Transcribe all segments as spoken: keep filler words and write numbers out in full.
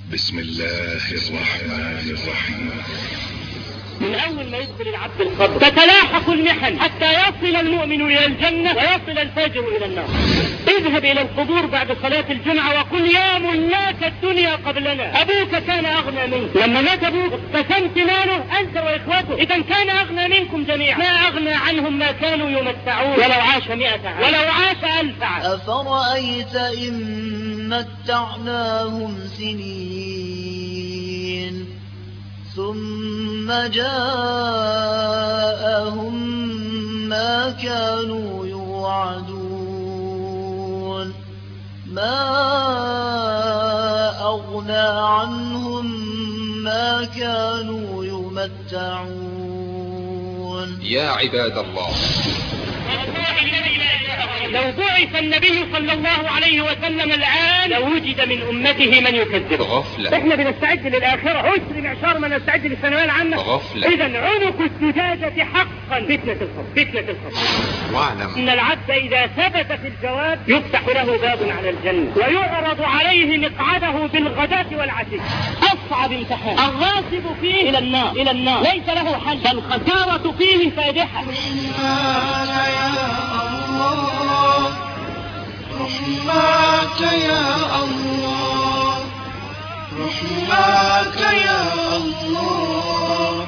بسم الله الرحمن الرحيم. من أول ما يدخل العبد القبر تتلاحق المحن حتى يصل المؤمن إلى الجنة ويصل الفاجر إلى النار. اذهب إلى القبور بعد صلاة الجمعة وقل يا ملاك الدنيا قبلنا، أبوك كان أغنى منك، لما مات أبوك اقتسمت ماله أنت وإخوته، إذا كان أغنى منكم جميعا، ما أغنى عنهم ما كانوا يمتعون ولو عاش مئة عام ولو عاش ألف عام. أفرأيت إن متعناهم سنين ثم جاءهم ما كانوا يوعدون ما أغنى عنهم ما كانوا يمتعون. يا عباد الله، لو بعث النبي صلى الله عليه وسلم الآن لوجد من أمته من يكذب. غفلة. احنا بنستعد للآخرة عشر معشار ما نستعد للثانوية العامة. غفلة. إذا عنق الزجاجة حقا فتنة الخبر فتنة الخبر. واعلم إن العبد إذا ثبت في الجواب يفتح له باب على الجنة ويعرض عليه مقعده بالغداة والعشي. أصعب امتحان الراكب فيه إلى النار إلى النار ليس له حل، فالخسارة فيه فادحة. رحمك يا الله رحمك يا الله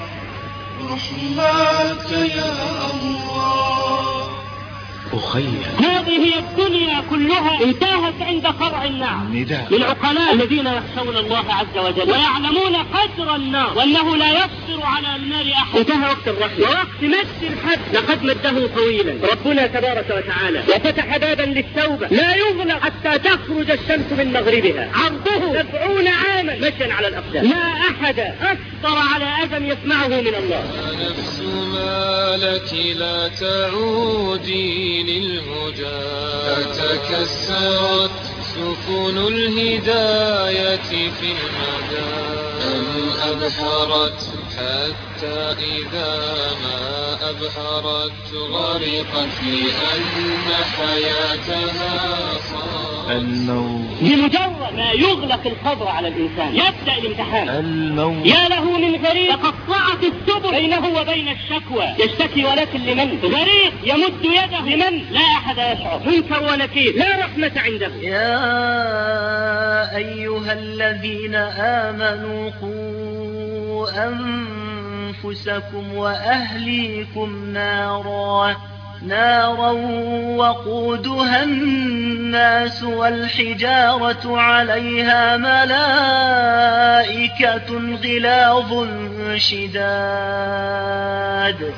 رحمك يا الله. أخي هذه الدنيا كلها انتهت عند قرع النار. للعقلاء الذين يخشون الله عز وجل ويعلمون قدر النار وأنه لا يقدر على النار أحد. انتهى وقت الرحمة ووقت مد الحد لقد مده طويلا ربنا تبارك وتعالى وفتح بابا للتوبة لا يغلق حتى تخرج الشمس من مغربها، عرضه سبعون عاما مشيا على الأقدام، لا أحد أكثر على أذى يسمعه من الله. نفس ما لك لا تعودي للهدى، تكسرت سفن الهداية في المدى، أم أبحرت حتى إذا ما أبحرت غرقت لأن حياتها صارت الموت. بمجرد ما يغلق القبر على الإنسان يبدأ الامتحان. الموت. يا له من غريق تقطعت السبل بينه وبين الشكوى، يشتكي ولكن لمن؟ غريق يمد يده لمن؟ لا أحد يشعر، منكر ونكير، لا رحمة عنده. يا أيها الذين آمنوا قوا أنفسكم وأهليكم نارا نارا وقودها الناس والحجارة عليها ملائكة غلاظ شداد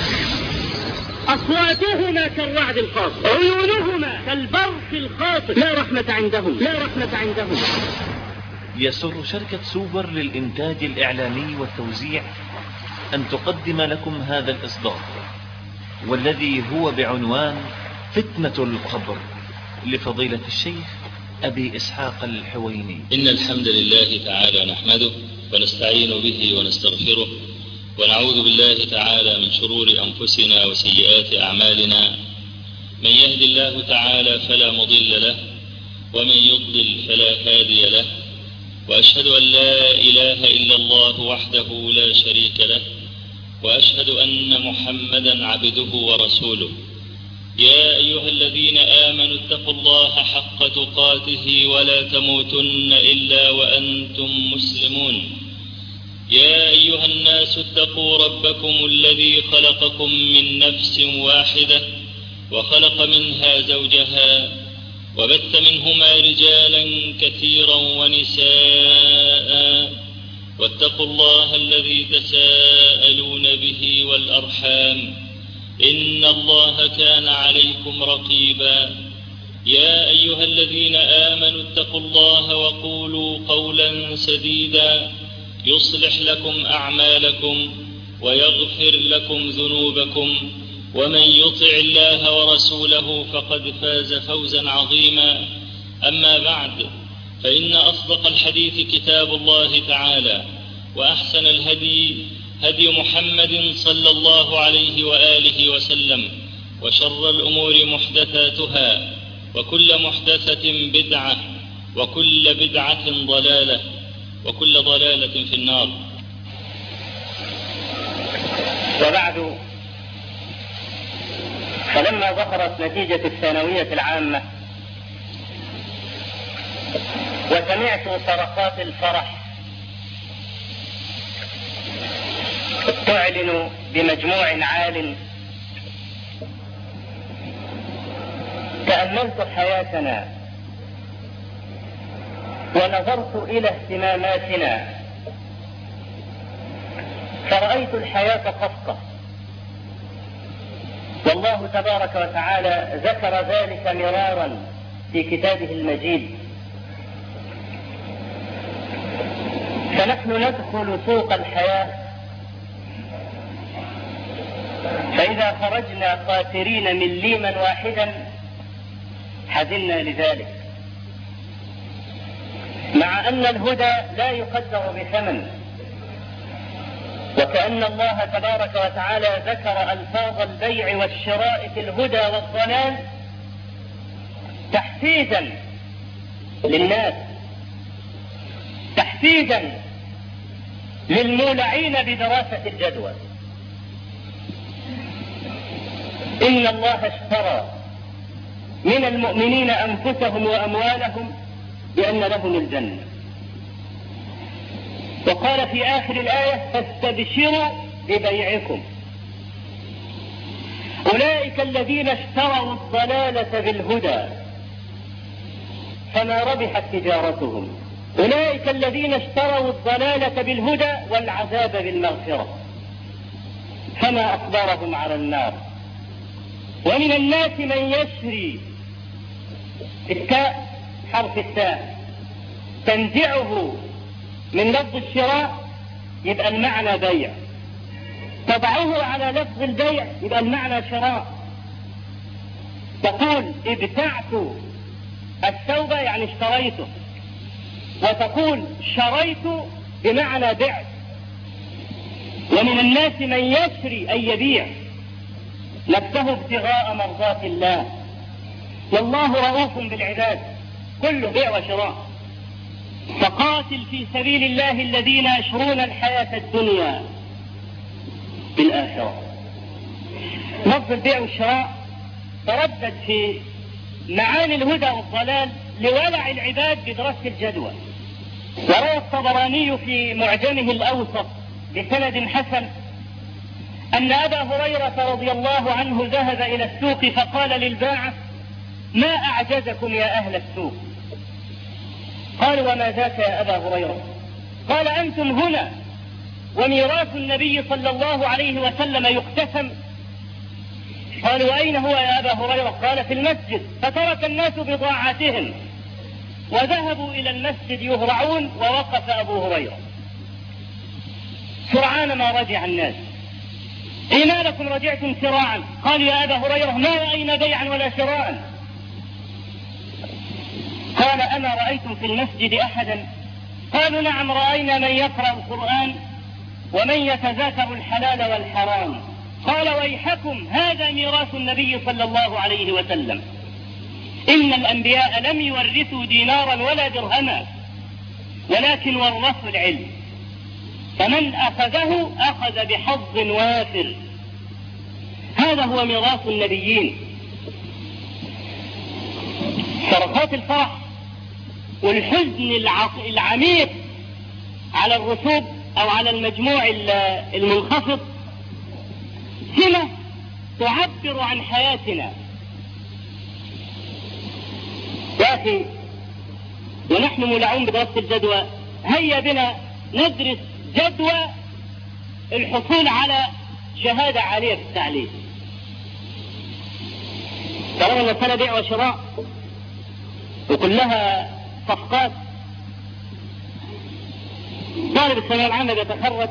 أصواتهما كالرعد القاصف عيونهما كالبرق الخاطف، لا رحمة عندهم لا رحمة عندهم. يسر شركة سوبر للإنتاج الإعلامي والتوزيع أن تقدم لكم هذا الإصدار والذي هو بعنوان فتنة القبر لفضيلة الشيخ أبي إسحاق الحويني. إن الحمد لله تعالى نحمده ونستعين به ونستغفره ونعوذ بالله تعالى من شرور أنفسنا وسيئات أعمالنا. من يهد الله تعالى فلا مضل له ومن يضلل فلا هادي له، وأشهد أن لا إله إلا الله وحده لا شريك له، وأشهد أن محمدا عبده ورسوله. يا أيها الذين آمنوا اتقوا الله حق تقاته ولا تموتن إلا وأنتم مسلمون. يا أيها الناس اتقوا ربكم الذي خلقكم من نفس واحدة وخلق منها زوجها وبث منهما رجالا كثيرا ونساء، واتقوا الله الذي تساءلون به والأرحام إن الله كان عليكم رقيبا. يا أيها الذين آمنوا اتقوا الله وقولوا قولا سديدا يصلح لكم أعمالكم ويغفر لكم ذنوبكم، ومن يطع الله ورسوله فقد فاز فوزا عظيما. أما بعد، فإن أصدق الحديث كتاب الله تعالى، وأحسن الهدي هدي محمد صلى الله عليه وآله وسلم، وشر الأمور محدثاتها، وكل محدثة بدعة، وكل بدعة ضلالة، وكل ضلالة في النار. وبعد، فلما ظهرت نتيجة الثانوية العامة وسمعت صرخات الفرح تعلن بمجموع عال، تأملت حياتنا ونظرت إلى اهتماماتنا فرأيت الحياة صفقة، والله تبارك وتعالى ذكر ذلك مرارا في كتابه المجيد. فنحن ندخل سوق الحياة، فإذا خرجنا خاسرين مليما واحدا حزنا لذلك، مع أن الهدى لا يقدر بثمن، وكأن الله تبارك وتعالى ذكر ألفاظ البيع والشراء في الهدى والضلال تحفيزا للناس، تحفيزا للمولعين بدراسة الجدوى. إن الله اشترى من المؤمنين أنفسهم وأموالهم بأن لهم الجنة، وقال في آخر الآية فاستبشروا ببيعكم. أولئك الذين اشتروا الضلالة بالهدى فما ربحت تجارتهم، أولئك الذين اشتروا الضلالة بالهدى والعذاب بالمغفرة فما أصبرهم على النار. ومن الناس من يشري، التاء حرف التاء تنزعه من لفظ الشراء يبقى المعنى بيع، تضعه على لفظ البيع يبقى المعنى شراء. تقول ابتعت الثوب يعني اشتريته، وتقول شريت بمعنى بعت. ومن الناس من يشري أي يبيع نفسه ابتغاء مرضات الله، والله رؤوف بالعباد، كله بيع وشراء. فقاتل في سبيل الله الذين يشرون الحياة الدنيا بالآخرة. لفظ البيع والشراء تردد في معاني الهدى والضلال لولع العباد بدراسة الجدوى. وروى الطبراني في معجمه الأوسط بسند حسن أن أبا هريرة رضي الله عنه ذهب إلى السوق فقال للباعة ما أعجزكم يا أهل السوق؟ قال وما ذاك يا أبا هريرة؟ قال أنتم هنا وميراث النبي صلى الله عليه وسلم يقتسم. قال وأين هو يا أبا هريرة؟ قال في المسجد. فترك الناس بضاعتهم وذهبوا إلى المسجد يهرعون، ووقف أبو هريرة سرعان ما رجع الناس. إيه ما لكم رجعتم سراعا؟ قالوا يا أبا هريرة ما رأينا بيعا ولا شراء. قال أما رأيتم في المسجد أحدا؟ قالوا نعم رأينا من يقرأ القرآن ومن يتذاكر الحلال والحرام. قال ويحكم هذا ميراث النبي صلى الله عليه وسلم، إن الأنبياء لم يورثوا دينارا ولا درهما ولكن ورثوا العلم، فمن أخذه أخذ بحظ وافر. هذا هو ميراث النبيين. صرخات الفرح والحزن العميق على الرسوب أو على المجموع المنخفض سمة تعبر عن حياتنا. يا أخي ونحن مولعون بدراسة الجدوى، هيا بنا ندرس جدوى الحصول على شهادة عالية في التعليم. طالما المسألة بيع وشراء وكلها صفقات، طالب الثانوية العامة بيتخرج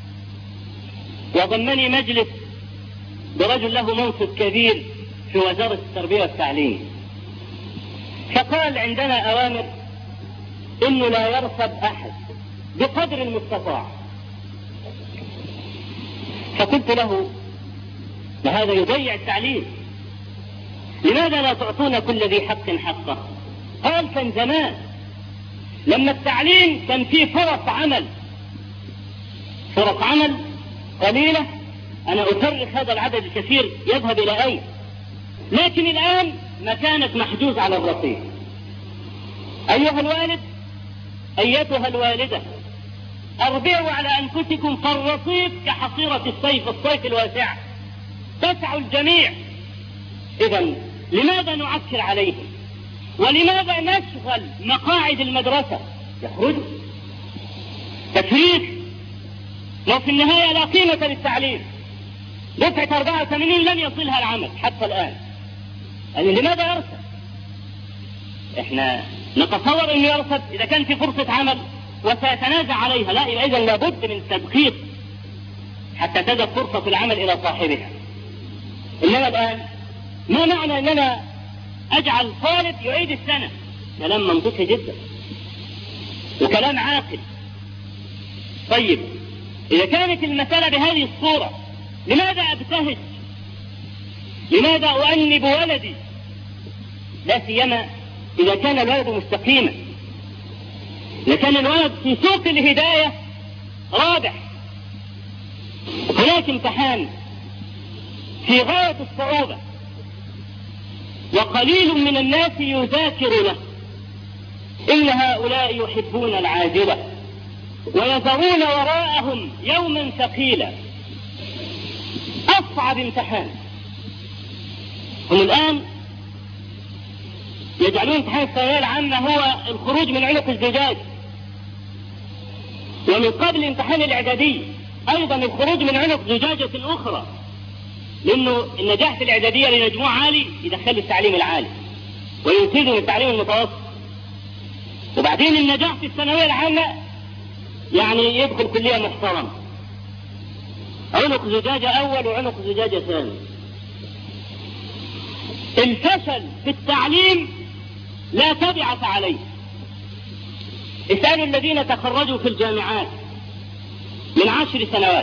وضمني مجلس برجل له منصب كبير في وزارة التربية والتعليم، فقال عندنا أوامر إنه لا يرصد أحد بقدر المستطاع. فقلت له وهذا يضيع التعليم، لماذا لا تعطون كل ذي حق حقه؟ قال كان زمان لما التعليم كان فيه فرص عمل فرص عمل قليلة، أنا أفرق هذا العدد الكثير يذهب إلى أين؟ لكن الآن مكانك محجوز على الرصيف. أيها الوالد، أيتها الوالدة، أربعوا على أنفسكم، فالرصيف كحصيرة الصيف الصيف الواسع تسع الجميع. إذن لماذا نعكر عليهم؟ ولماذا نشغل مقاعد المدرسة؟ يخرجوا تفريق، لو في النهاية لا قيمة للتعليم. دفعة أربعة وثمانين لم يصلها العمل حتى الآن، يعني لماذا يرسل؟ احنا نتصور انه يرسل اذا كان في فرصة عمل وسيتنازع عليها، لا، يبقى اذا لابد من تدقيق حتى تذهب فرصة العمل الى صاحبها. انما الان ما معنى ان انا اجعل طالب يعيد السنة؟ كلام منطقي جدا وكلام عاقل. طيب اذا كانت المسألة بهذه الصورة، لماذا ابتهج؟ لماذا أؤنب ولدي؟ لا سيما إذا كان الولد مستقيما، إذا كان الولد في سوق الهداية رابح. هناك امتحان في غاية الصعوبة وقليل من الناس يذاكر له. إن هؤلاء يحبون العاجلة ويذرون وراءهم يوما ثقيلا. أصعب امتحان. هم الآن يجعلون امتحان الثانوية العامة هو الخروج من عنق الزجاج، ومن قبل امتحان الإعدادي أيضا الخروج من عنق زجاجة أخرى، لأنه النجاح في الإعدادية لمجموع عالي يدخل التعليم العالي وينتج من التعليم المتوسط، وبعدين النجاح في الثانوية العامة يعني يدخل كلية محترمة. عنق زجاجة أول وعنق زجاجة ثاني. الفشل في التعليم لا تبعة عليه. اسألوا الذين تخرجوا في الجامعات من عشر سنوات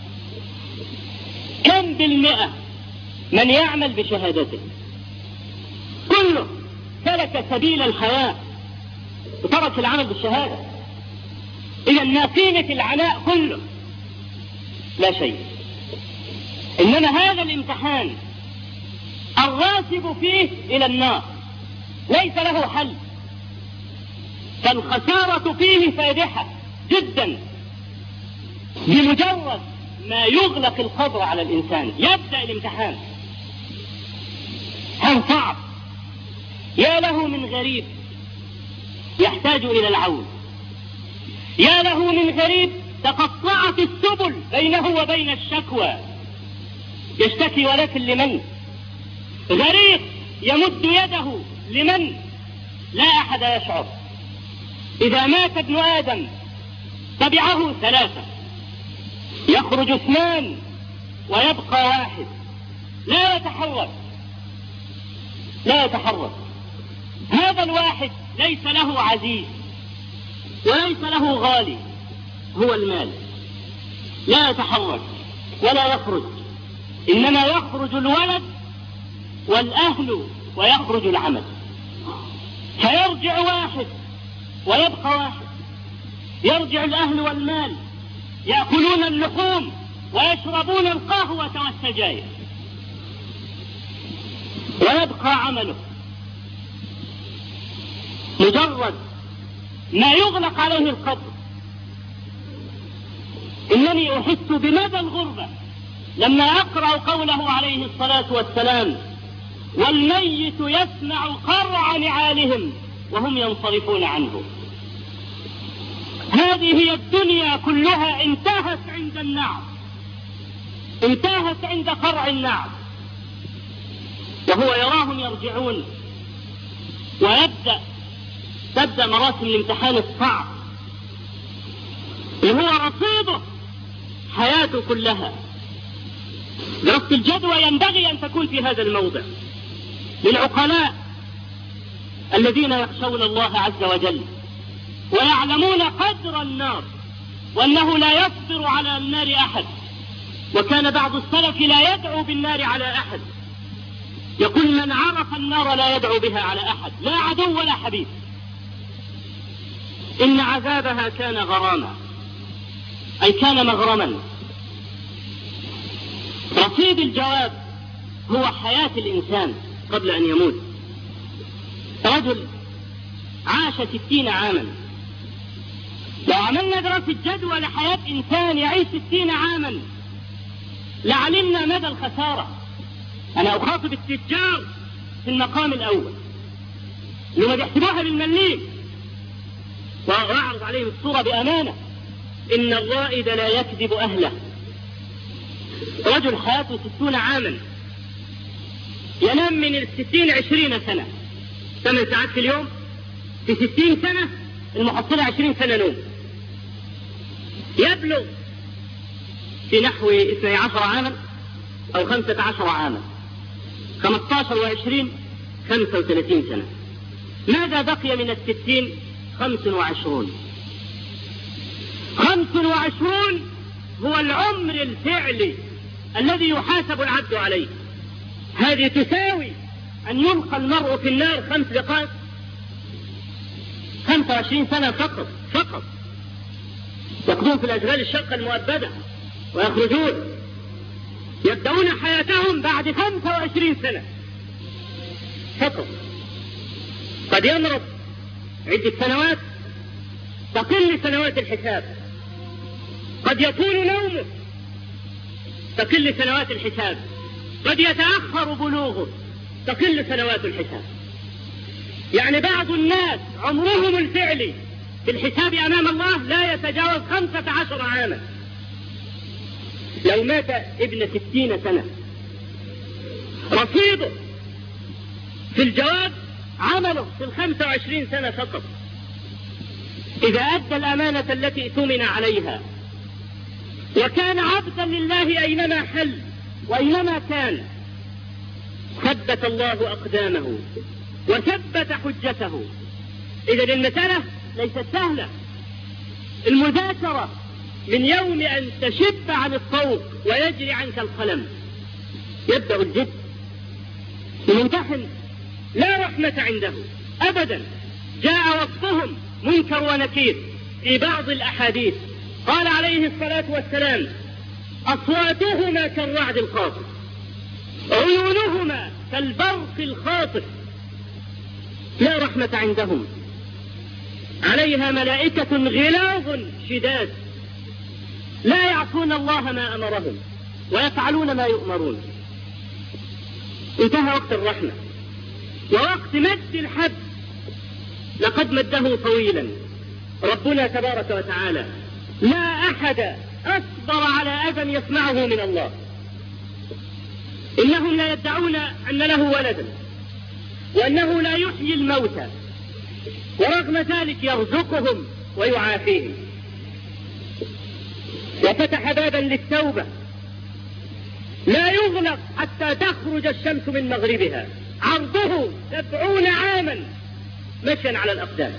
كم بالمئة من يعمل بشهادته؟ كله سلك سبيل الحياة وترك العمل بالشهادة. إذا ما قيمة العناء كله؟ لا شيء. إنما هذا الامتحان الراسب فيه إلى النار ليس له حل، فالخسارة فيه فادحة جدا. بمجرد ما يغلق القبر على الإنسان يبدأ الامتحان. هم صعب، يا له من غريب يحتاج إلى العون، يا له من غريب تقطعت السبل بينه وبين الشكوى، يشتكي ولكن لمن؟ غريق يمد يده لمن؟ لا أحد يشعر. إذا مات ابن آدم تبعه ثلاثة، يخرج اثنان ويبقى واحد لا يتحرك لا يتحرك. هذا الواحد ليس له عزيز وليس له غالي، هو المال. لا يتحرك ولا يخرج، إنما يخرج الولد والأهل ويخرج العمل. فيرجع واحد ويبقى واحد، يرجع الأهل والمال يأكلون اللحوم ويشربون القهوة والسجاير، ويبقى عمله. مجرد ما يغلق عليه القبر. إنني أحس بمدى الغربة لما أقرأ قوله عليه الصلاة والسلام: والميت يسمع قرع نعالهم وهم ينصرفون عنه. هذه هي الدنيا كلها انتهت عند النعم، انتهت عند قرع النعم، وهو يراهم يرجعون. ويبدأ تبدأ مراسم الامتحان الصعب اللي هو رصيده حياته كلها. دراسة الجدوى ينبغي أن تكون في هذا الموضع للعقلاء الذين يخشون الله عز وجل ويعلمون قدر النار وأنه لا يصبر على النار أحد. وكان بعض السلف لا يدعو بالنار على أحد، يقول: من عرف النار لا يدعو بها على أحد، لا عدو ولا حبيب. إن عذابها كان غراما، أي كان مغرما. رصيد الجواب هو حياة الإنسان قبل أن يموت. رجل عاش ستين عاما، لو عملنا دراسة جدوى لحياة إنسان يعيش ستين عاما لعلمنا مدى الخسارة. أنا أخاطب التجار في المقام الأول لما بيحسبوها بالمليم، وأعرض عليهم الصورة بأمانة. إن الرائد لا يكذب أهله. رجل حياته ستون عاما، ينام من الستين عشرين سنة، ثمان ساعات في اليوم، في ستين سنة المحصلة عشرين سنة نوم. يبلغ في نحو اثني عشر عاما أو خمسة عشر عاما، خمسة عشر وعشرين خمسة وثلاثين سنة. ماذا بقي من الستين؟ خمس وعشرون. خمس وعشرون هو العمر الفعلي الذي يحاسب العبد عليه. هذه تساوي أن يلقى المرء في النار خمس دقائق. خمسة وعشرين سنة فقط فقط يقضون في الأشغال الشاقة المؤبدة ويخرجون، يبدأون حياتهم بعد خمسة وعشرين سنة فقط. قد يمرض عدة سنوات تقل سنوات الحساب، قد يطول نومه تقل سنوات الحساب، قد يتأخر بلوغه تقل سنوات الحساب. يعني بعض الناس عمرهم الفعلي في الحساب أمام الله لا يتجاوز خمسة عشر عاما. لو مات ابن ستين سنة رصيده في الجواب عمله في الخمسة وعشرين سنة فقط. إذا أدى الأمانة التي اؤتمن عليها وكان عبدا لله أينما حل وأينما كان، ثبت الله أقدامه وثبت حجته. إذا المسألة ليست سهلة. المذاكرة من يوم أن تشب عن الطوق ويجري عنك القلم يبدأ الجد. الممتحن لا رحمة عنده أبدا. جاء وصفهم منكر ونكير في بعض الأحاديث. قال عليه الصلاة والسلام: أصواتهما كالرعد الخاطف، عيونهما كالبرق الخاطف، لا رحمة عندهم، عليها ملائكة غلاظ شداد لا يعصون الله ما أمرهم ويفعلون ما يؤمرون. انتهى وقت الرحمة ووقت مد الحد، لقد مده طويلا. ربنا تبارك وتعالى لا أحد أصبر على أذى يسمعه من الله. إنهم لا يدعون أن له ولدا وأنه لا يحيي الموتى، ورغم ذلك يرزقهم ويعافيهم. وفتح بابا للتوبة لا يغلق حتى تخرج الشمس من مغربها، عرضه سبعون عاما مشيا على الأقدام.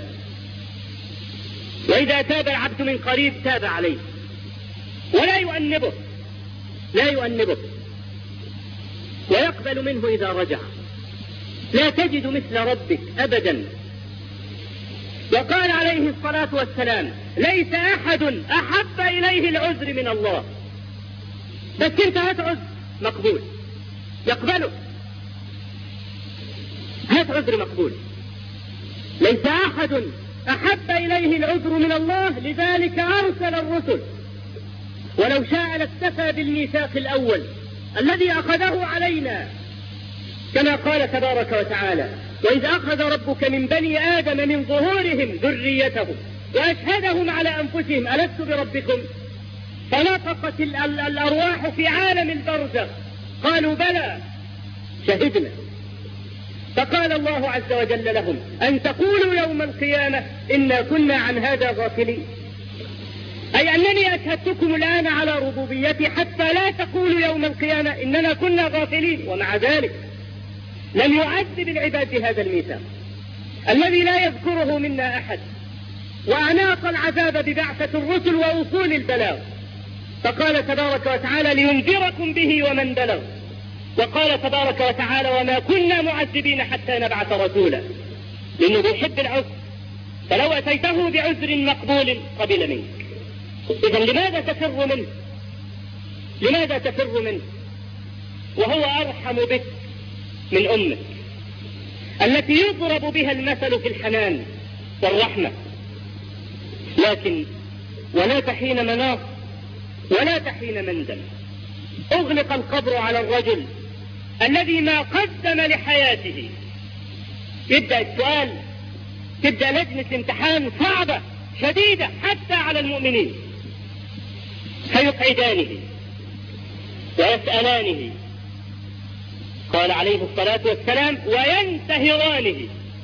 وإذا تاب العبد من قريب تاب عليه ولا يؤنبه لا يؤنبه ويقبل منه إذا رجع. لا تجد مثل ربك أبدا. وقال عليه الصلاة والسلام: ليس أحد أحب إليه العذر من الله. بس انت هات عذر مقبول يقبله، هات عذر مقبول. ليس أحد أحب إليه العذر من الله، لذلك أرسل الرسل. ولو شاء لاكتفى بالميثاق الأول الذي أخذه علينا، كما قال تبارك وتعالى: وإذ أخذ ربك من بني آدم من ظهورهم ذريتهم وأشهدهم على أنفسهم ألست بربكم؟ فنطقت الأرواح في عالم البرزخ قالوا بلى شهدنا. فقال الله عز وجل لهم: أن تقولوا يوم القيامة إنا كنا عن هذا غافلين. أي أنني أشهدتكم الآن على ربوبيتي حتى لا تقولوا يوم القيامة إننا كنا غافلين. ومع ذلك لم يعذب العباد بهذا الميثاق الذي لا يذكره منا أحد، وأناق العذاب ببعثة الرسل ووصول البلاغ. فقال تبارك وتعالى: لينذركم به ومن بلغ. وقال تبارك وتعالى: وما كنا معذبين حتى نبعث رسولا، لأنه بيحب العذر. فلو أتيته بعذر مقبول قبل منك. إذا لماذا تفر منه؟ لماذا تفر منه وهو أرحم بك من أمك التي يضرب بها المثل في الحنان والرحمة؟ لكن ولا تحين مناص ولا تحين مندم. أغلق القبر على الرجل الذي ما قدم لحياته. يبدأ السؤال، تبدأ لجنة امتحان صعبة شديدة حتى على المؤمنين، فيقعدانه ويسألانه، قال عليه الصلاة والسلام وينتهرانه.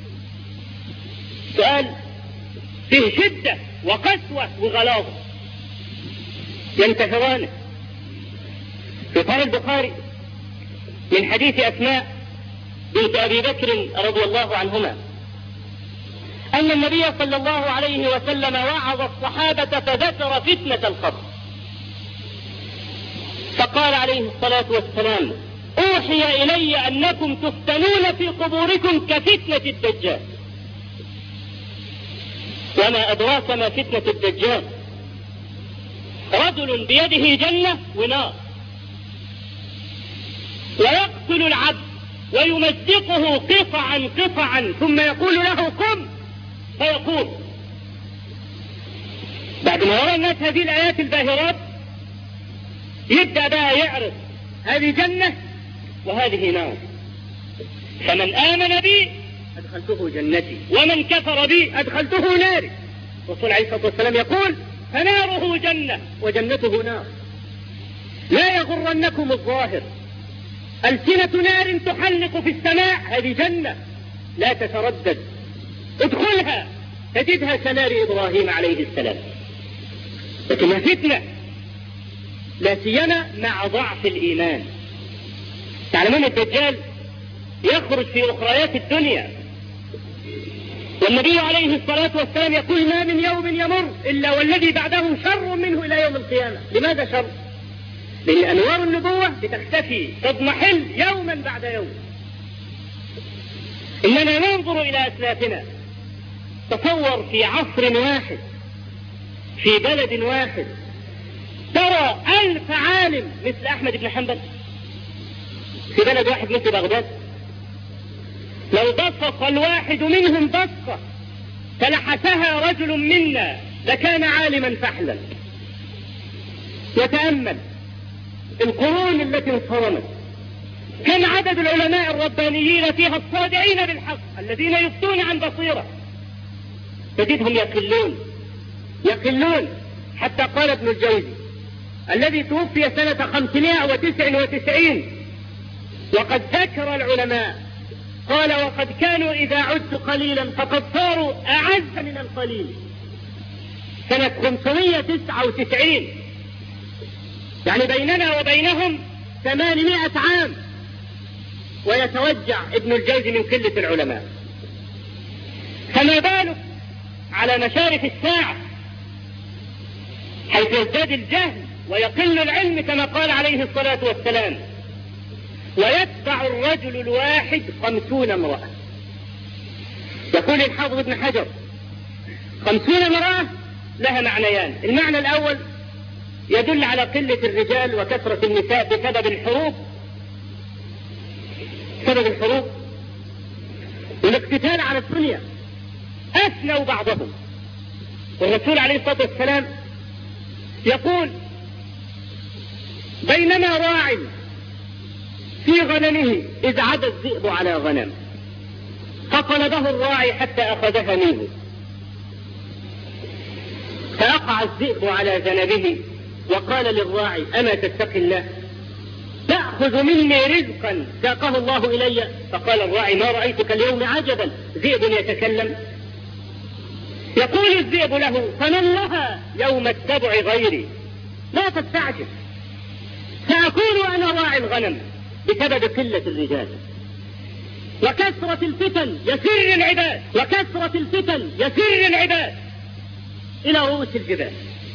سؤال فيه شدة وقسوة وغلاظة. ينتهرانه. في صحيح البخاري من حديث أسماء بنت أبي بكر رضي الله عنهما أن النبي صلى الله عليه وسلم وعظ الصحابة فذكر فتنة القبر، فقال عليه الصلاة والسلام أوحي إلي أنكم تفتنون في قبوركم كفتنة الدجال. وما أدراك ما فتنة الدجال؟ رجل بيده جنة ونار ويقتل العبد ويمزقه قطعا قطعا ثم يقول له قم فيقوم. بعد ما يرى الناس هذه الآيات الباهرات يبدأ بقى يعرف هذه جنة وهذه نار، فمن آمن بي أدخلته جنتي ومن كفر بي أدخلته ناري. الرسول عليه الصلاة والسلام يقول فناره جنة وجنته نار. لا يغرنكم الظاهر، ألسنة نار تحلق في السماء هذه جنة لا تتردد، ادخلها تجدها كنار إبراهيم عليه السلام، لكنها فتنة لا سيما مع ضعف الإيمان. تعلمون الدجال يخرج في أخريات الدنيا، والنبي عليه الصلاة والسلام يقول ما من يوم يمر إلا والذي بعده شر منه إلى يوم القيامة. لماذا شر؟ لأن أنوار النبوة بتختفي تضمحل يوما بعد يوم. إننا ننظر إلى أسلافنا، تصور في عصر واحد في بلد واحد ترى ألف عالم مثل أحمد بن حنبل في بلد واحد مثل بغداد. لو بصق الواحد منهم بصقة فلحسها رجل منا لكان عالما فحلا. وتأمل القرون التي انصرمت، كم عدد العلماء الربانيين فيها الصادعين بالحق الذين يفتون عن بصيرة، تجدهم يقلون يقلون حتى قال ابن الجوزي الذي توفي سنة خمسمائة وتسعة وتسعين وقد ذكر العلماء قال وقد كانوا إذا عدت قليلا فقد صاروا أعز من القليل. سنة خمسمائة وتسعة وتسعين يعني بيننا وبينهم ثمانمائة عام، ويتوجع ابن الجوزي من قلة العلماء. فما بالك على مشارف الساعة حيث يزداد الجهل ويقل العلم كما قال عليه الصلاة والسلام ويتبع الرجل الواحد خمسون امرأة. يقول الحافظ ابن حجر خمسون امرأة لها معنيان. المعنى الأول يدل على قلة الرجال وكثرة النساء بسبب الحروب سبب الحروب والاقتتال على الدنيا، أثنوا بعضهم. والرسول عليه الصلاة والسلام يقول بينما راع في غنمه إذ عدا الذئب على غنم فطلبه الراعي حتى أخذها منه، فأقع الذئب على ذنبه وقال للراعي أما تتقي الله تأخذ مني رزقا ساقه الله إلي؟ فقال الراعي ما رأيتك اليوم عجبا، ذئب يتكلم. يقول الذئب له فمن لها يوم السبع غيري، لا تستعجل سأكون أنا راعي الغنم بسبب قلة الرجال وكثرة الفتن يسر العباد وكثرة الفتن يسر العباد إلى رؤوس الجبال،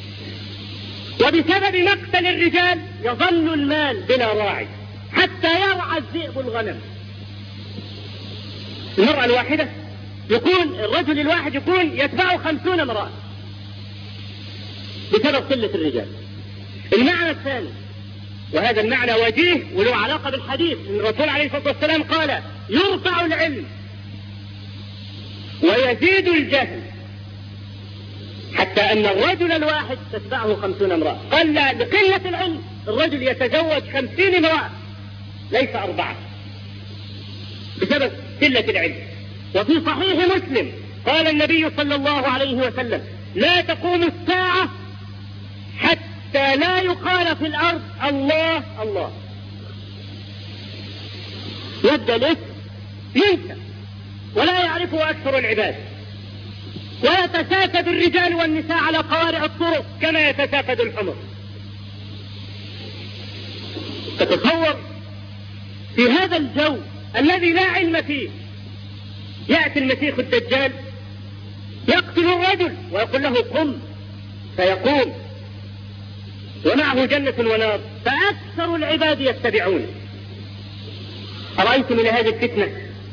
وبسبب مقتل الرجال يظل المال بلا راعي حتى يرعى الذئب الغنم. المرأة الواحدة يكون الرجل الواحد يكون يتبعه خمسون امرأة بسبب قلة الرجال. المعنى الثاني، وهذا المعنى وجيه وله علاقة بالحديث، ان الرسول عليه الصلاة والسلام قال يرفع العلم ويزيد الجهل حتى أن الرجل الواحد تتبعه خمسون امرأة. قال لا، لقلة العلم الرجل يتزوج خمسين امرأة ليس أربعة بسبب قلة العلم. وفي صحيح مسلم قال النبي صلى الله عليه وسلم لا تقوم الساعة حتى لا يقال في الأرض الله الله. يبدأ الاسم ينسى ولا يعرفه أكثر العباد، ويتساكد الرجال والنساء على قوارع الطرق كما يتساكد الحمر. تتصور في هذا الجو الذي لا علم فيه يأتي المسيح الدجال يقتل الرجل ويقول له قم فيقوم، ومعه جنة ونار، فأكثر العباد يتبعون. أرأيتم إلى هذه الفتنة؟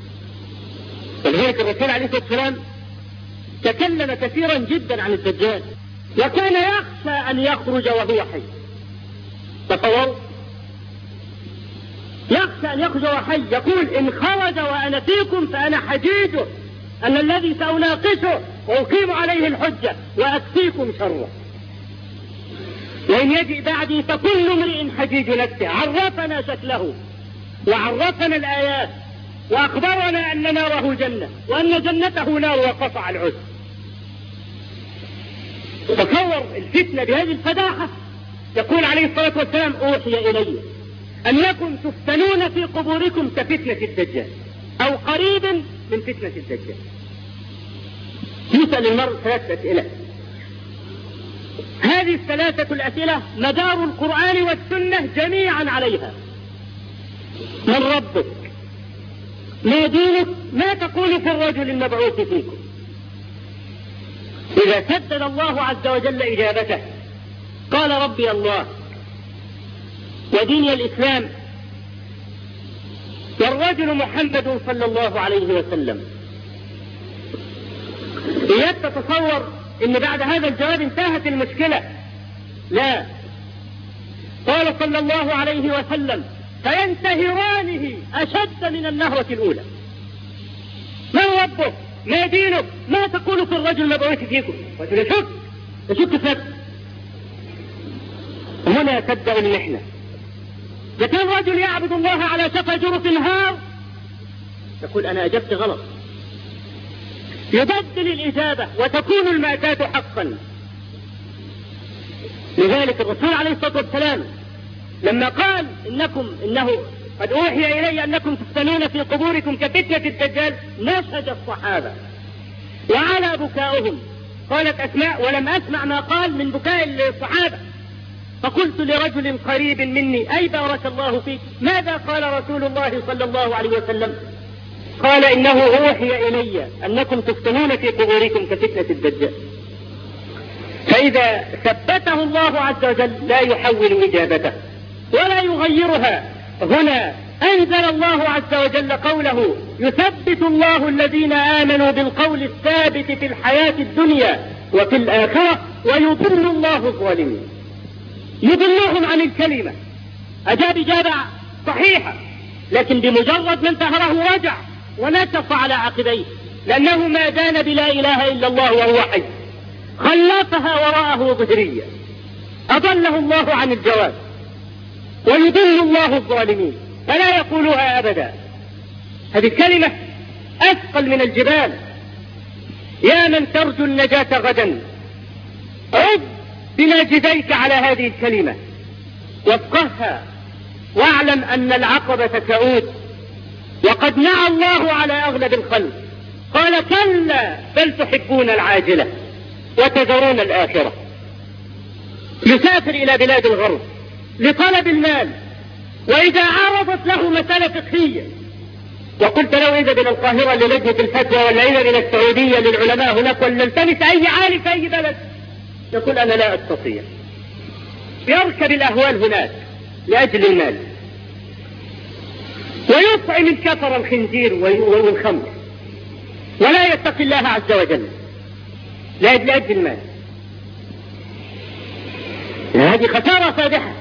ولذلك الرسول عليه الصلاة والسلام تكلم كثيرا جدا عن الدجال، وكان يخشى أن يخرج وهو حي. تصور، يخشى أن يخرج وهو حي، يقول إن خرج وأنا فيكم فأنا حجيجه، أن الذي سأناقشه وأقيم عليه الحجة وأكفيكم شره، وإن يجئ بعدي فكل امرئ حجيج نفسه. عرفنا شكله وعرفنا الآيات وأخبرنا أن ناره جنة وأن جنته نار وقطع العز. تصور الفتنة بهذه الفداحة. يقول عليه الصلاة والسلام أوحي إلي أنكم تفتنون في قبوركم كفتنة الدجال أو قريب من فتنة الدجال. يسأل المرء ثلاثة أسئلة، هذه الثلاثة الأسئلة مدار القرآن والسنة جميعا عليها. من ربك؟ ما دينك؟ ما تقول في الرجل المبعوث فيكم؟ إذا سدد الله عز وجل إجابته قال ربي الله وديني الإسلام والرجل محمد صلى الله عليه وسلم. إياك تتصور إن بعد هذا الجواب انتهت المشكلة، لا. قال صلى الله عليه وسلم فينتهرانه أشد من النهرة الأولى. من ربك؟ ما دينك؟ ما تقول في الرجل المبعوث فيكم؟ وتشك تشك فك. هنا تبدأ المحنة. إذا كان رجل يعبد الله على شفا جرف هار تقول أنا أجبت غلط، يبدل الإجابة وتكون المأتاة حقا. لذلك الرسول عليه الصلاة والسلام لما قال إنكم إنه قد أوحي إلي أنكم تفتنون في قبوركم كفتنة الدجال نشهد الصحابة وعلى بكائهم. قالت أسماء ولم أسمع ما قال من بكاء الصحابة، فقلت لرجل قريب مني أي بارك الله فيك ماذا قال رسول الله صلى الله عليه وسلم؟ قال إنه أوحي إلي أنكم تفتنون في قبوركم كفتنة الدجال. فإذا ثبته الله عز وجل لا يحول إجابته ولا يغيرها. هنا أنزل الله عز وجل قوله يثبت الله الذين آمنوا بالقول الثابت في الحياة الدنيا وفي الآخرة ويضل الله الظالمين. يضلهم عن الكلمة. أجاب إجابة صحيحة، لكن بمجرد من انتهره رجع ونكف على عقبيه، لأنه ما دان بلا إله إلا الله وهو حي خلفها وراءه ظهريا، أضله الله عن الجواب ويضل الله الظالمين فلا يقولها أبدا. هذه الكلمة أثقل من الجبال. يا من ترجو النجاة غدا عد بناجذيك على هذه الكلمة وافقهها واعلم أن العقبة تعود. وقد نعى الله على أغلب الخلق قال كلا بل تحبون العاجلة وتذرون الآخرة. يسافر إلى بلاد الغرب لطلب المال، وإذا عرضت له مسألة فقهية وقلت له إذا إلى القاهرة للجنة الفتوى ولا إذا إلى السعودية للعلماء هناك ولا التمس أي عالم في أي بلد، يقول أنا لا أستطيع. يركب الأهوال هناك لأجل المال ويطعم الكفر الخنزير والخمر ولا يتقي الله عز وجل لا يدلي المال، هذه خسارة فادحة.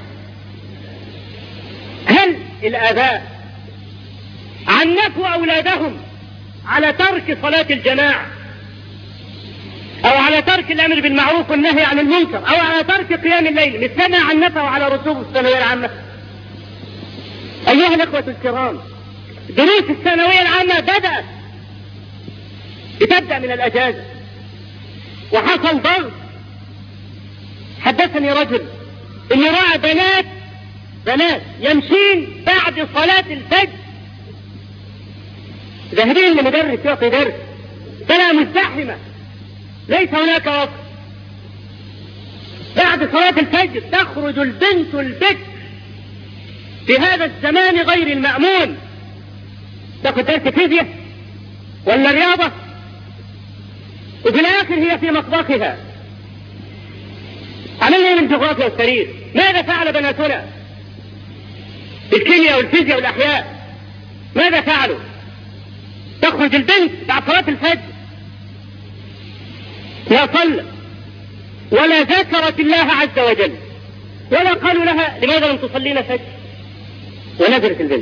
هل الآباء عنفوا أولادهم على ترك صلاة الجماعة أو على ترك الأمر بالمعروف والنهي عن المنكر أو على ترك قيام الليل مثلما عنفوا على رسوب الثانوية العامة؟ أيها الأخوة الكرام، دروس الثانوية العامة بدأت بتبدأ من الأجازة، وحصل ضغط. حدثني رجل إنه رأى بنات بنات يمشين بعد صلاة الفجر ذاهبين لمدرس يعطي درس، فلا مزدحمة ليس هناك وقت. بعد صلاة الفجر تخرج البنت البكر في هذا الزمان غير المأمون، تأخذ درس فيزياء ولا رياضة، وفي الآخر هي في مطبخها. عملنا من الجغرافيا والتاريخ، ماذا فعل بناتنا في الكيمياء والفيزياء والأحياء؟ ماذا فعلوا؟ تخرج البنت بعد صلاة الفجر لا صلت ولا ذكرت الله عز وجل، ولا قالوا لها لماذا لم تصلين فجر، ونزلت البنت.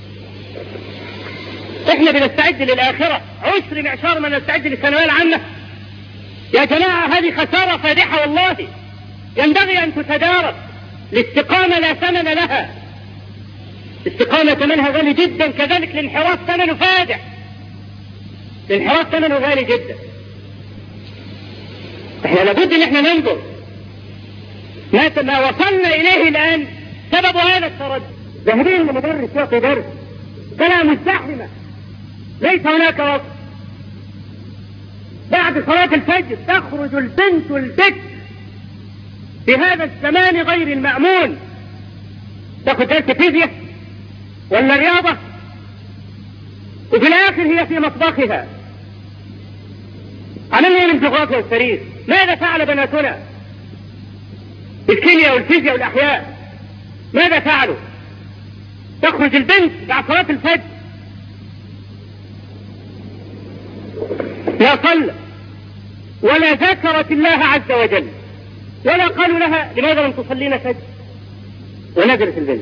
احنا بنستعد للآخرة عشر معشار ما نستعد للثانوية العامة. يا جماعة هذه خسارة فادحة والله، ينبغي أن تتدارك. الاستقامة لا ثمن لها، الاستقامة ثمنها غالي جدا، كذلك الانحراف ثمنه فادح، الانحراف ثمنه غالي جدا. احنا لابد ان احنا ننظر ما, ما وصلنا اليه الان سبب هذا التردد. ذاهبين لمدرس يعطي درس، فلا مزدحمة ليس هناك وقت. بعد صلاة الفجر تخرج البنت البكر في هذا الزمان غير المأمون، تأخذ درس فيزياء ولا رياضة، وفي الآخر هي في مطبخها. عملنا من الجغرافيا والتاريخ، ماذا فعل بناتنا في الكيمياء والفيزياء والأحياء؟ ماذا فعلوا؟ تخرج البنت بعد صلاة الفجر لا صلت ولا ذكرت الله عز وجل، ولا قالوا لها لماذا لم تصلين فجر، ونزلت البنت.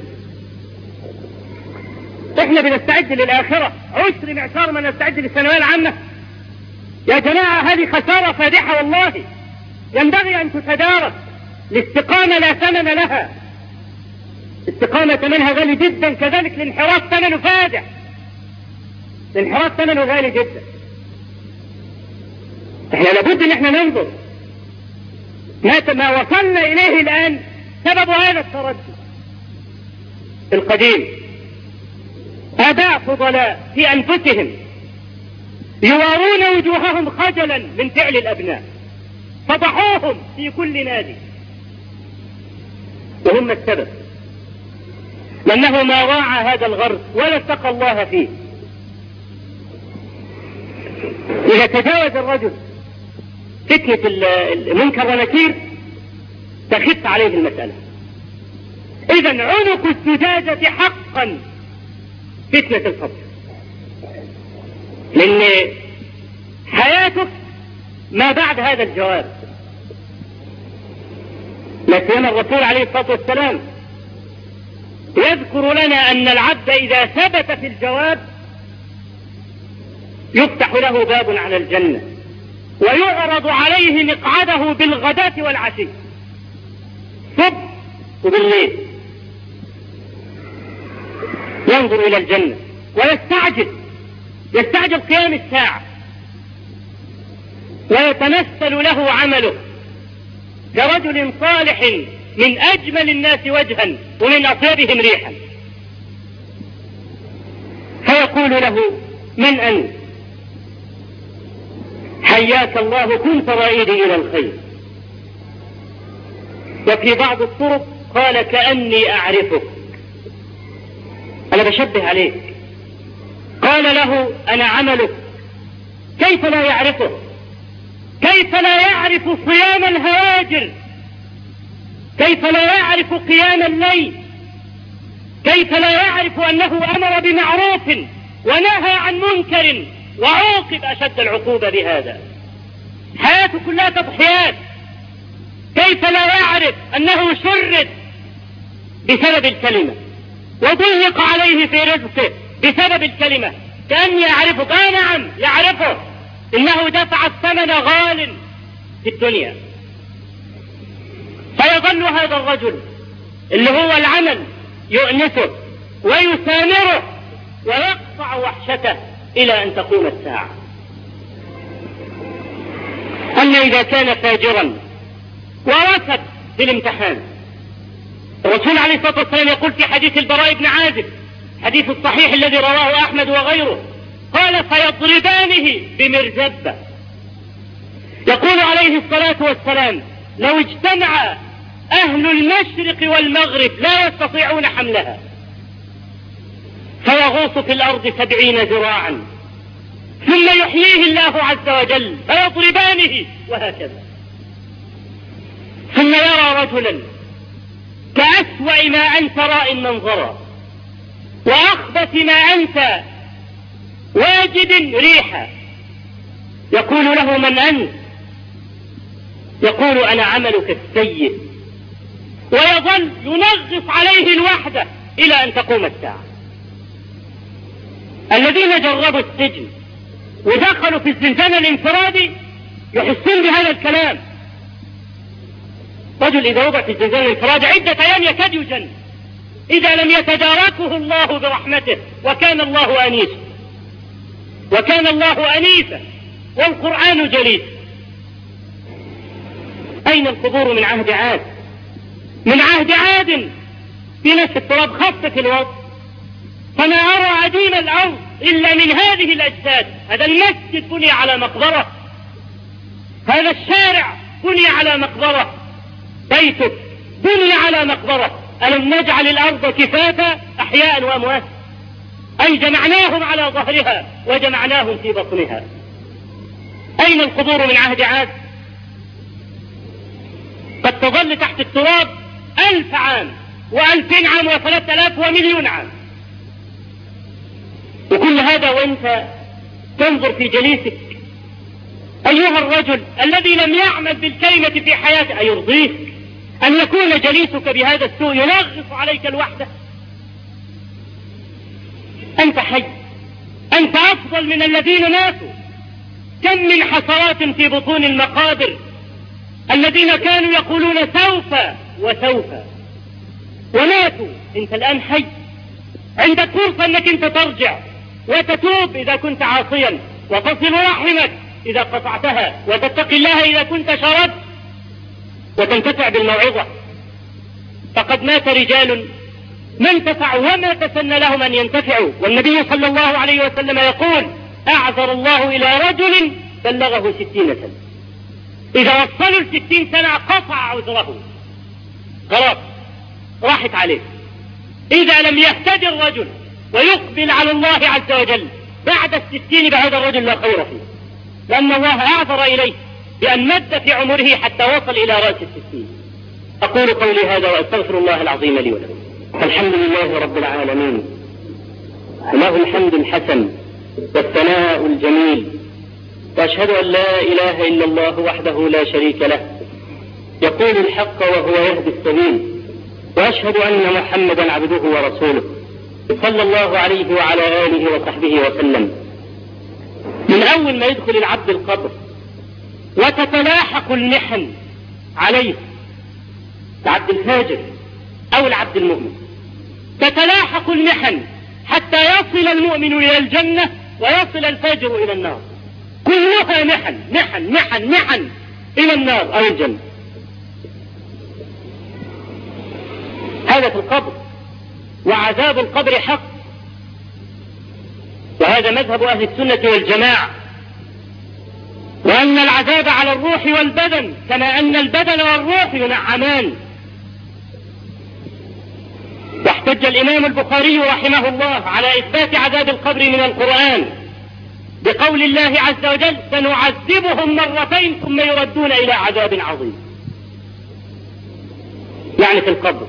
احنا بنستعد للآخرة عشر معشار ما نستعد للثانوية العامة. يا جماعة هذه خسارة فادحة والله، ينبغي أن تتدارك. الاستقامة لا ثمن لها، الاستقامة ثمنها غالي جدا، كذلك الانحراف ثمنه فادح، الانحراف ثمنه غالي جدا. احنا لابد ان احنا ننظر ما, ما وصلنا اليه الان سبب هذا التردد القديم. آباء فضلاء في أنفسهم يوارون وجوههم خجلا من فعل الأبناء، فضحوهم في كل نادي، وهم السبب، لأنه ما راعى هذا الغرب ولا اتقى الله فيه. إذا تجاوز الرجل فتنة المنكر ونكير تخف عليه المسألة. إذن عنق الزجاجة حقا فتنة الفضل، لأن حياتك ما بعد هذا الجواب. لا سيما الرسول عليه الصلاة والسلام يذكر لنا أن العبد إذا ثبت في الجواب يفتح له باب على الجنة، ويعرض عليه مقعده بالغداة والعشي، صبح وبالليل، ينظر إلى الجنة ويستعجل يستعجل قيام الساعة، ويتمثل له عمله كرجل صالح من أجمل الناس وجها ومن أطيبهم ريحا، فيقول له: من أنت؟ حياك الله، كنت رائدي إلى الخير. وفي بعض الطرق قال: كأني أعرفك، أنا بشبه عليك. قال له: أنا عملك. كيف لا يعرفه؟ كيف لا يعرف صيام الهواجر؟ كيف لا يعرف قيام الليل؟ كيف لا يعرف أنه أمر بمعروف ونهى عن منكر وعوقب أشد العقوبة بهذا. حياته كلها تضحيات، كيف لا يعرف أنه شرد بسبب الكلمة، وضيق عليه في رزقه بسبب الكلمة؟ كأني يعرفك. آه نعم يعرفه، إنه دفع الثمن غال في الدنيا. فيظل هذا الرجل اللي هو العمل يؤنسه ويسامره ويقطع وحشته إلى أن تقوم الساعة. أما إذا كان فاجرا ورفض في الامتحان، الرسول عليه الصلاة والسلام يقول في حديث البراء بن عازب، حديث الصحيح الذي رواه أحمد وغيره، قال فيضربانه بمرزبة. يقول عليه الصلاة والسلام لو اجتمع أهل المشرق والمغرب لا يستطيعون حملها، فيغوص في الأرض سبعين ذراعا ثم يحييه الله عز وجل فيضربانه، وهكذا. ثم يرى رجلا كأسوأ ما أنت راء منظرا وأخبث ما أنت واجد ريحا، يقول له من أنت؟ يقول أنا عملك السيء، ويظل ينغص عليه الوحدة إلى أن تقوم الساعة. الذين جربوا السجن ودخلوا في الزنزانة الانفرادي يحسون بهذا الكلام. رجل إذا وضع في الزنزانة الانفرادي عدة أيام يكاد يجن إذا لم يتداركه الله برحمته، وكان الله أنيسا، وكان الله أنيسا والقرآن جليس. أين القبور من عهد عاد؟ من عهد عاد في نفس التراب خفت الوضع، فما أرى عديم الأرض إلا من هذه الأجساد. هذا المسجد بني على مقبرة، هذا الشارع بني على مقبرة، بيتك بني على مقبرة. ألم نجعل الأرض كفاتا أحياء وأموات؟ أي جمعناهم على ظهرها وجمعناهم في بطنها. أين القبور من عهد عاد؟ قد تظل تحت التراب ألف عام وألفين عام وثلاثة آلاف ومليون عام. وكل هذا وانت تنظر في جليسك أيها الرجل الذي لم يعمل بالكلمة في حياته، أيرضيك أن يكون جليسك بهذا السوء ينغص عليك الوحدة؟ أنت حي، أنت أفضل من الذين ماتوا. كم من حسرات في بطون المقابر الذين كانوا يقولون سوف وسوف وماتوا. أنت الآن حي، عندك فرصة أنك أنت ترجع وتتوب إذا كنت عاصيا، وتصل رحمك إذا قطعتها، وتتقي الله إذا كنت شردت، وتنتفع بالموعظة. فقد مات رجال ما انتفعوا وما تسنى لهم أن ينتفعوا، والنبي صلى الله عليه وسلم يقول أعذر الله إلى رجل بلغه ستين سنة. إذا وصلوا الستين سنة قطع عذره، خلاص راحت عليه. إذا لم يهتدي الرجل ويقبل على الله عز وجل بعد الستين بهذا الرجل لا خير فيه، لأن الله أعذر إليه بأن مد في عمره حتى وصل إلى رأس الستين. أقول قولي هذا وأستغفر الله العظيم لي ولكم. الحمد لله رب العالمين، له الحمد الحسن والثناء الجميل، وأشهد أن لا إله إلا الله وحده لا شريك له يقول الحق وهو يهدي السبيل، وأشهد أن محمدا عبده ورسوله صلى الله عليه وعلى آله وصحبه وسلم. من أول ما يدخل العبد القبر وتتلاحق المحن عليه، العبد الفاجر أو العبد المؤمن، تتلاحق المحن حتى يصل المؤمن إلى الجنة ويصل الفاجر إلى النار. كلها محن محن محن محن إلى النار أو الجنة. هذا في القبر، وعذاب القبر حق، وهذا مذهب أهل السنة والجماعة، وأن العذاب على الروح والبدن كما أن البدن والروح ينعمان. واحتج الإمام البخاري رحمه الله على إثبات عذاب القبر من القرآن بقول الله عز وجل سنعذبهم مرتين ثم يردون إلى عذاب عظيم، يعني في القبر.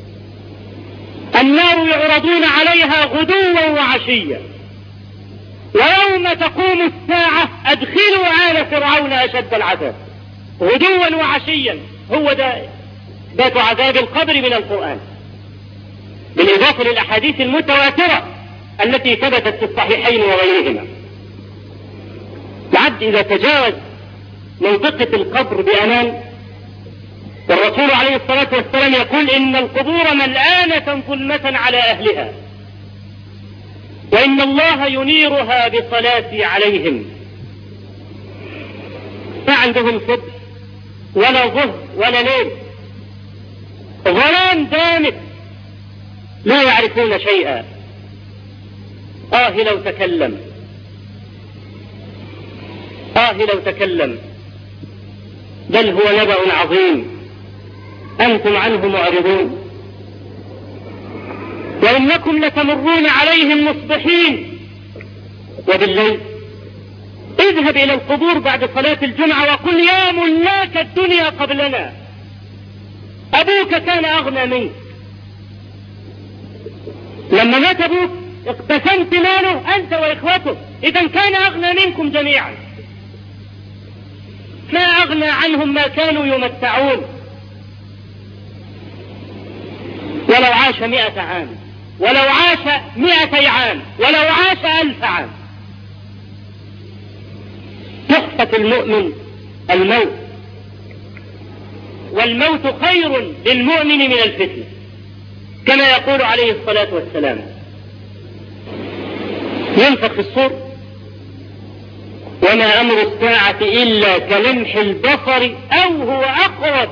النار يعرضون عليها غدوا وعشيا ويوم تقوم الساعة أدخلوا آل فرعون أشد العذاب غدوا وعشيا. هو ده بات عذاب القبر من القرآن، بالإضافة للأحاديث المتواترة التي ثبتت في الصحيحين وغيرهما. العبد إذا تجاوز منطقة القبر بأمان، والرسول عليه الصلاة والسلام يقول إن القبور ملآنة ظلمة على أهلها، وإن الله ينيرها بصلاتي عليهم. ما عندهم صبح ولا ظهر ولا ليل، ظلام دامت لا يعرفون شيئا. آه لو تكلم، آه لو تكلم، بل هو نبأ عظيم أنتم عنه معرضون. وإنكم لتمرون عليهم مصبحين وبالليل. اذهب إلى القبور بعد صلاة الجمعة وقل يا ملاك الدنيا قبلنا، أبوك كان أغنى منك، لما مات أبوك اقتسمت ماله أنت وإخوته، إذا كان أغنى منكم جميعا. ما أغنى عنهم ما كانوا يمتعون، ولو عاش مئة عام، ولو عاش مئتي عام، ولو عاش ألف عام. تحفة المؤمن الموت، والموت خير للمؤمن من الفتنة، كما يقول عليه الصلاة والسلام. ينفخ في الصور، وما أمر الساعة إلا كلمح البصر أو هو أقرب،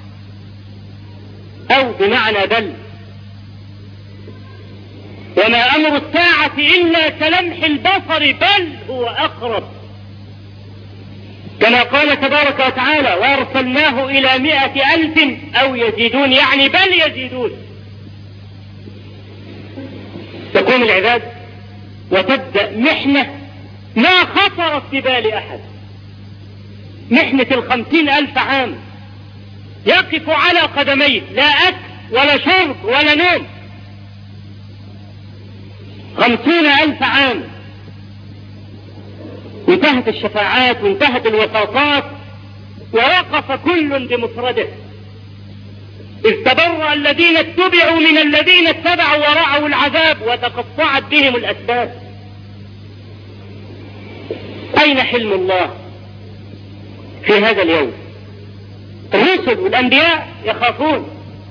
أو بمعنى بل. وما أمر الساعة إلا كلمح البصر بل هو أقرب، كما قال تبارك وتعالى وأرسلناه إلى مئة ألف أو يزيدون، يعني بل يزيدون. تقوم العباد وتبدأ محنة ما خطرت في بال أحد، محنة الخمسين ألف عام يقف على قدميه، لا أكل ولا شرب ولا نوم. خمسين ألف عام، انتهت الشفاعات وانتهت الوساطات، ووقف كل بمفرده. إذ تبرأ الذين اتبعوا من الذين اتبعوا ورأوا العذاب وتقطعت بهم الأسباب. أين حلم الله في هذا اليوم؟ الرسل والأنبياء يخافون،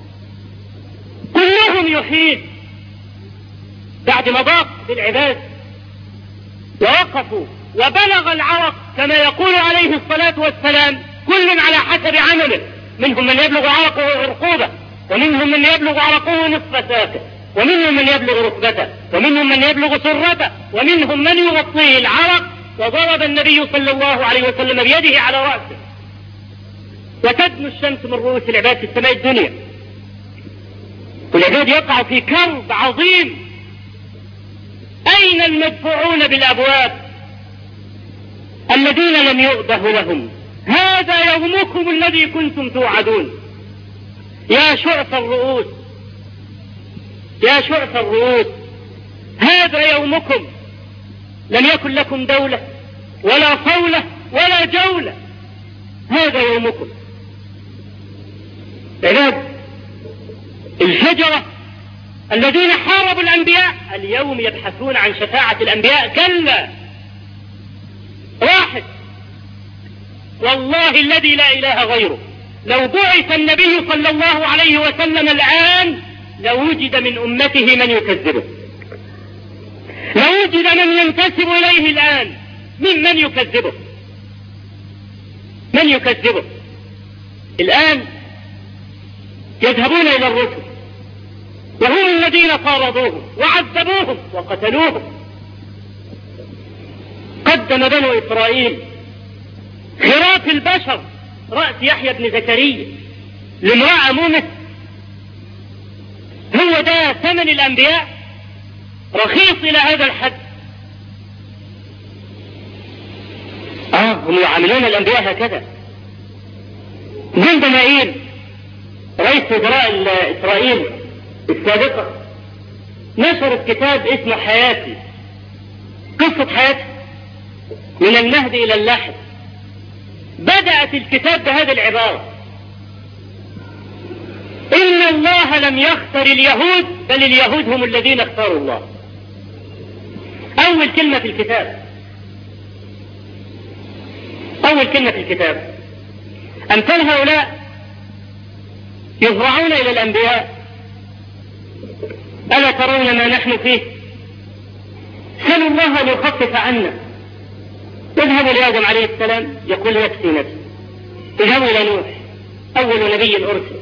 كلهم يحيد بعد ما ضاق بالعباد، ووقفوا وبلغ العرق كما يقول عليه الصلاة والسلام كل على حسب عمله. منهم من يبلغ عرقه عرقوبة، ومنهم من يبلغ عرقه نصف ساقه، ومنهم من يبلغ ركبته، ومنهم من يبلغ سرته، ومنهم من يغطيه العرق. وضرب النبي صلى الله عليه وسلم بيده على رأسه، وتدنو الشمس من رؤوس العباد في السماء الدنيا، والعباد يقع في كرب عظيم. أين المدفوعون بالأبواب الذين لم يؤبه لهم؟ هذا يومكم الذي كنتم توعدون. يا شعث الرؤوس، يا شعث الرؤوس، هذا يومكم. لم يكن لكم دولة ولا صولة ولا جولة، هذا يومكم. عباد الفجرة الذين حاربوا الأنبياء اليوم يبحثون عن شفاعة الأنبياء. كلا، واحد والله الذي لا إله غيره، لو بعث النبي صلى الله عليه وسلم الآن لوجد من أمته من يكذبه، لوجد من ينتسب إليه الآن ممن يكذبه. من يكذبه الآن؟ يذهبون إلى الرسل وهم الذين طاردوهم وعذبوهم وقتلوهم. قدم بنو إسرائيل خراف البشر رأس يحيى بن زكريا لامرأة مومس. هو ده ثمن الأنبياء؟ رخيص إلى هذا الحد. آه هم يعاملون الأنبياء هكذا. جند مائيل رئيس وزراء قصة حياته من المهد إلى اللحد. بدأت الكتاب بهذه العبارة: إن الله لم يختر اليهود بل اليهود هم الذين اختاروا الله. أول كلمة في الكتاب، أول كلمة في الكتاب. أمثال هؤلاء يهرعون إلى الأنبياء: ألا ترون ما نحن فيه؟ سلوا الله أن يخفف عنا. اذهبوا لآدم عليه السلام يقول نفسي نفسي. اذهبوا إلى نوح أول نبي أرسل،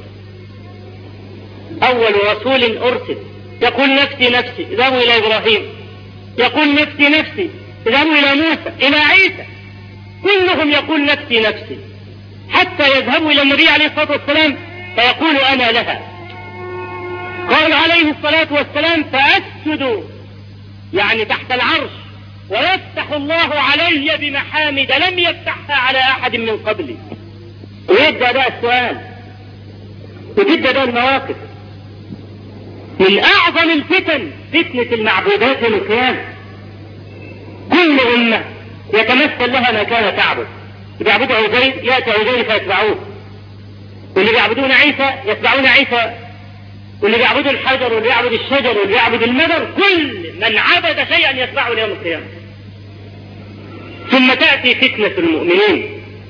أول رسول أرسل، يقول نفسي نفسي. اذهبوا إلى إبراهيم يقول نفسي نفسي. اذهبوا إلى موسى، إلى عيسى، كلهم يقول نفسي نفسي، حتى يذهبوا إلى النبي عليه الصلاة والسلام فيقول أنا لها. قال عليه الصلاة والسلام: فأسجد يعني تحت العرش ويفتح الله علي بمحامد لم يفتحها على أحد من قبلي. ويبدأ بقى السؤال وتبدأ بقى المواقف. من أعظم الفتن فتنة المعبودات يوم القيامة. كل أمة يتمثل لها ما كان تعبد. اللي بيعبدوا عزير يأتي عزير فيتبعوه، واللي بيعبدون عيسى يتبعون عيسى، واللي بيعبد الحجر واللي يعبد الشجر واللي يعبد المدر، كل من عبد شيئا يتبعه ليوم القيامة. ثم تأتي فتنة المؤمنين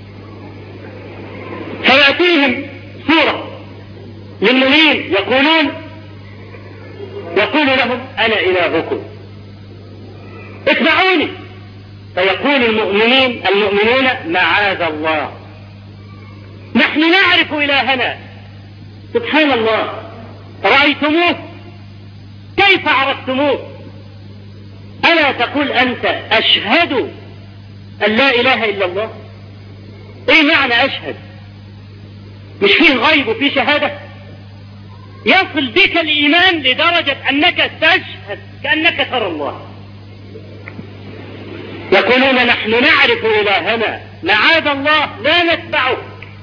فيأتيهم سورة للمؤمنين يقولون يقول لهم أنا إلهكم اتبعوني، فيقول المؤمنين المؤمنون معاذ الله نحن نعرف إلهنا. سبحان الله، رأيتموه كيف عرفتموه؟ ألا تقول أنت أشهد أن لا إله إلا الله؟ إيه معنى أشهد؟ مش فيه غيب وفيه شهادة؟ يصل بك الإيمان لدرجة أنك تشهد كأنك ترى الله. يقولون نحن نعرف إلهنا معاذ الله لا نتبعه.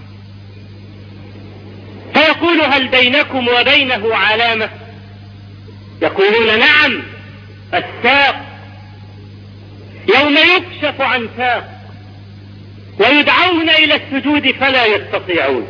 فيقول هل بينكم وبينه علامة؟ يقولون نعم، الساق، يوم يكشف عن ساق ويدعون إلى السجود فلا يستطيعون.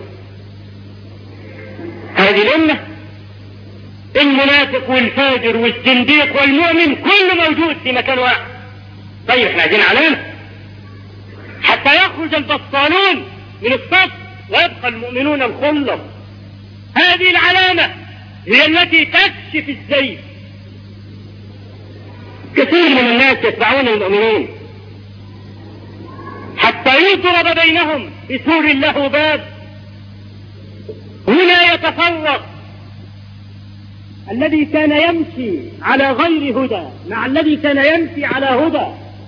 هذه الأمة المنافق والفاجر والزنديق والمؤمن كله موجود في مكان واحد. طيب احنا عايزين علامة حتى يخرج البطالون من الصف ويبقى المؤمنون الخلص. هذه العلامة هي التي تكشف الزيف. كثير من الناس يتبعون المؤمنين حتى يضرب بينهم بسور له باب. هنا يتفرق الذي كان يمشي على غير هدى مع الذي كان يمشي على هدى.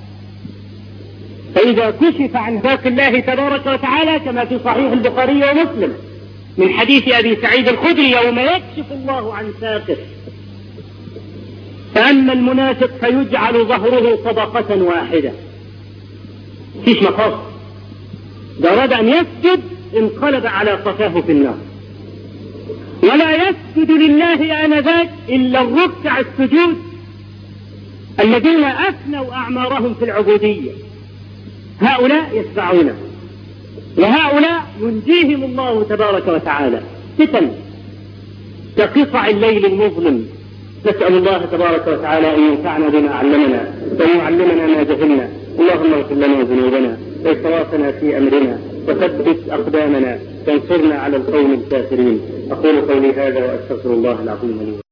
فإذا كشف عن ذات الله تبارك وتعالى كما في صحيح البخاري ومسلم من حديث أبي سعيد الخدري يوم يكشف الله عن ساقه فأما المنافق فيجعل ظهره طبقة واحدة، فيش مقاص، إذا أراد أن يسجد انقلب على قفاه في النار، ولا يسجد لله آنذاك إلا الركع السجود الذين أفنوا أعمارهم في العبودية. هؤلاء يتبعونه وهؤلاء ينجيهم الله تبارك وتعالى. فتن كقطع الليل المظلم. نسأل الله تبارك وتعالى أن ينفعنا بما علمنا وأن يعلمنا ما جهلنا. اللهم اغفر لنا ذنوبنا وإسرافنا في أمرنا وثبت أقدامنا وانصرنا على القوم الكافرين. أقول قولي هذا وأستغفر الله العظيم لي.